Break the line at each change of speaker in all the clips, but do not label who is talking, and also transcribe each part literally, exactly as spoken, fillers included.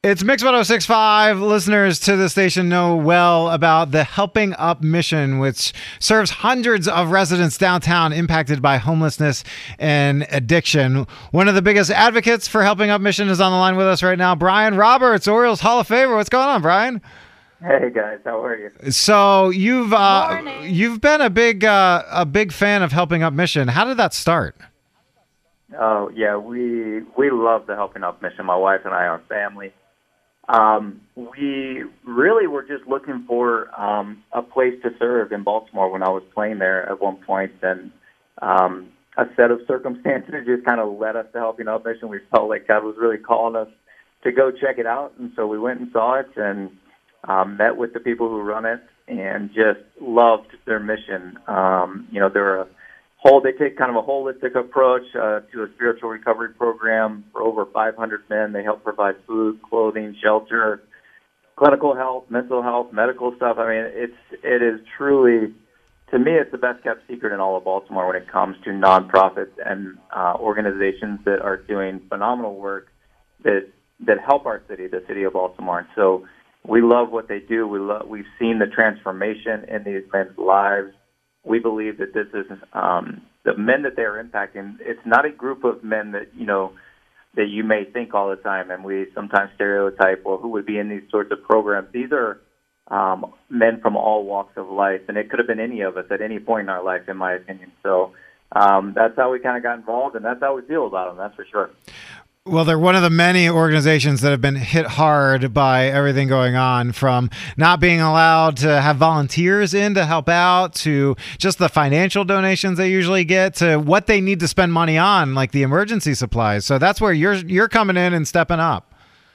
It's Mix one oh six point five. Listeners to the station know well about the Helping Up mission, which serves hundreds of residents downtown impacted by homelessness and addiction. One of the biggest advocates for Helping Up mission is on the line with us right now, Brian Roberts, Orioles Hall of Famer. What's going on, Brian?
Hey guys, how are you?
So you've uh,
Morning.
you've been a big uh, a big fan of Helping Up mission. How did that start?
Oh yeah, we we love the Helping Up mission. My wife and I, our family. Um, we really were just looking for um, a place to serve in Baltimore when I was playing there at one point, and um, a set of circumstances just kind of led us to Helping Up mission. We felt like God was really calling us to go check it out, and so we went and saw it and um, met with the people who run it, and just loved their mission. Um, you know, they're a whole. They take kind of a holistic approach uh, to a spiritual recovery program for over five hundred men. They help provide food, clothing, shelter, clinical health, mental health, medical stuff. I mean, it's it is truly, to me, it's the best kept secret in all of Baltimore when it comes to nonprofits and uh, organizations that are doing phenomenal work that that help our city, the city of Baltimore. And so we love what they do. We love. We've seen the transformation in these men's lives. We believe that this is um, the men that they're impacting. It's not a group of men that, you know, that you may think all the time, and we sometimes stereotype, well, who would be in these sorts of programs. These are um, men from all walks of life, and it could have been any of us at any point in our life, in my opinion. So um, that's how we kind of got involved, and that's how we feel about them, that's for sure.
Well, they're one of the many organizations that have been hit hard by everything going on, from not being allowed to have volunteers in to help out, to just the financial donations they usually get, to what they need to spend money on, like the emergency supplies. So that's where you're you're coming in and stepping up.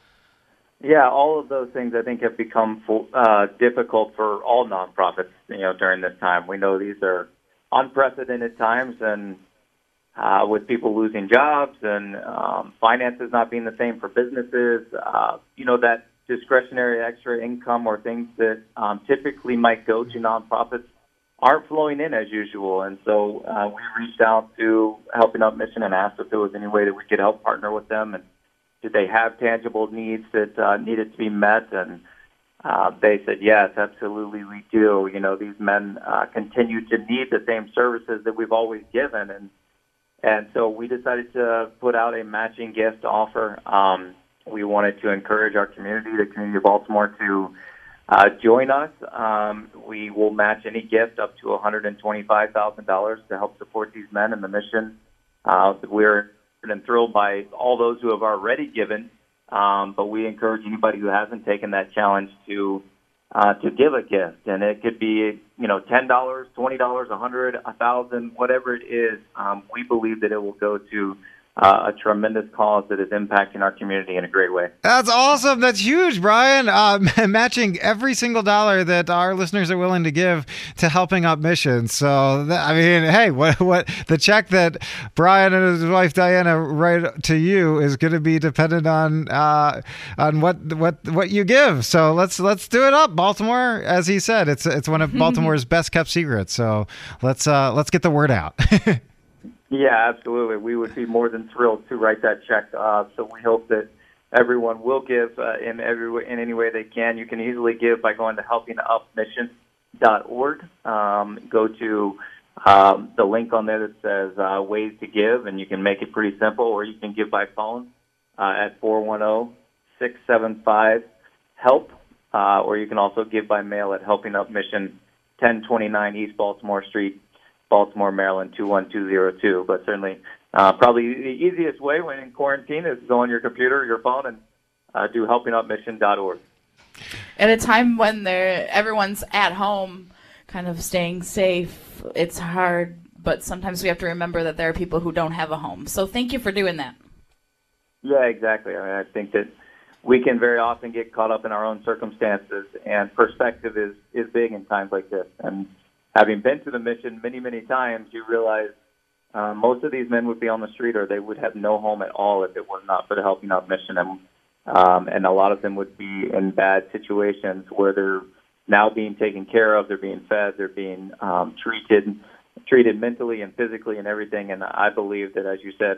Yeah, all of those things I think have become uh, difficult for all nonprofits, you know, during this time. We know these are unprecedented times, and Uh, with people losing jobs and um, finances not being the same for businesses, uh, you know, that discretionary extra income or things that um, typically might go to nonprofits aren't flowing in as usual. And so uh, we reached out to Helping Up Mission and asked if there was any way that we could help partner with them, and did they have tangible needs that uh, needed to be met. And uh, they said, yes, absolutely, we do. You know, these men uh, continue to need the same services that we've always given. And And so we decided to put out a matching gift offer. Um, we wanted to encourage our community, the community of Baltimore, to uh, join us. Um, we will match any gift up to one hundred twenty-five thousand dollars to help support these men in the mission. Uh, we're thrilled by all those who have already given, um, but we encourage anybody who hasn't taken that challenge to Uh, to give a gift, and it could be, you know, ten dollars, twenty dollars, a hundred, a thousand, whatever it is. Um, we believe that it will go to uh, a tremendous cause that is impacting our community in a great way.
That's awesome. That's huge, Brian. Uh, matching every single dollar that our listeners are willing to give to Helping Up Mission. So, that, I mean, hey, what what the check that Brian and his wife Diana write to you is going to be dependent on uh, on what what what you give. So let's let's do it up, Baltimore. As he said, it's it's one of Baltimore's best kept secrets. So let's uh, let's get the word out.
Yeah, absolutely. We would be more than thrilled to write that check. Uh, so we hope that everyone will give uh, in every way, in any way they can. You can easily give by going to helping up mission dot org. Um, go to um, the link on there that says uh, ways to give, and you can make it pretty simple, or you can give by phone uh, at four one zero, six seven five, HELP, uh, or you can also give by mail at Helping Up Mission, ten twenty-nine East Baltimore Street, Baltimore, Maryland, two one two zero two. But certainly, uh, probably the easiest way when in quarantine is go on your computer or your phone and uh, do helping up mission dot org.
At a time when they're, everyone's at home, kind of staying safe, it's hard, but sometimes we have to remember that there are people who don't have a home. So thank you for doing that.
Yeah, exactly. I mean, I think that we can very often get caught up in our own circumstances, and perspective is, is big in times like this. And having been to the mission many, many times, you realize uh, most of these men would be on the street, or they would have no home at all if it was not for the Helping Out Mission. And, um, and a lot of them would be in bad situations where they're now being taken care of, they're being fed, they're being um, treated, treated mentally and physically and everything. And I believe that, as you said,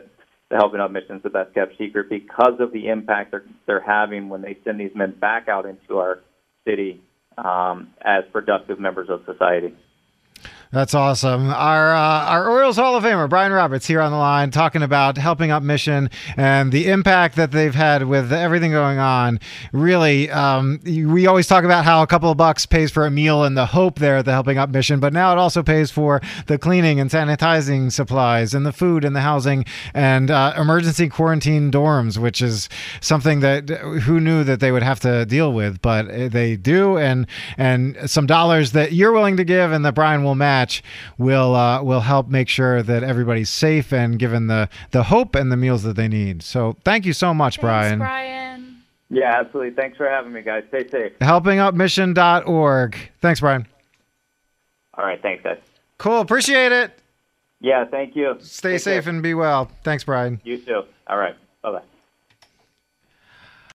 the Helping Up mission is the best kept secret because of the impact they're, they're having when they send these men back out into our city um, as productive members of society.
That's awesome. Our uh, our Orioles Hall of Famer, Brian Roberts, here on the line talking about Helping Up Mission and the impact that they've had with everything going on. Really, um, we always talk about how a couple of bucks pays for a meal and the hope there at the Helping Up Mission, but now it also pays for the cleaning and sanitizing supplies and the food and the housing and uh, emergency quarantine dorms, which is something that who knew that they would have to deal with, but they do. And, and some dollars that you're willing to give and that Brian will match will uh, will help make sure that everybody's safe and given the, the hope and the meals that they need. So thank you so much,
Thanks,
Brian.
Brian.
Yeah, absolutely. Thanks for having me, guys. Stay safe.
helping up mission dot org. Thanks, Brian.
All right. Thanks, guys.
Cool. Appreciate it.
Yeah, thank you.
Stay
Take
safe
care.
and be well. Thanks, Brian.
You too. All right. Bye-bye.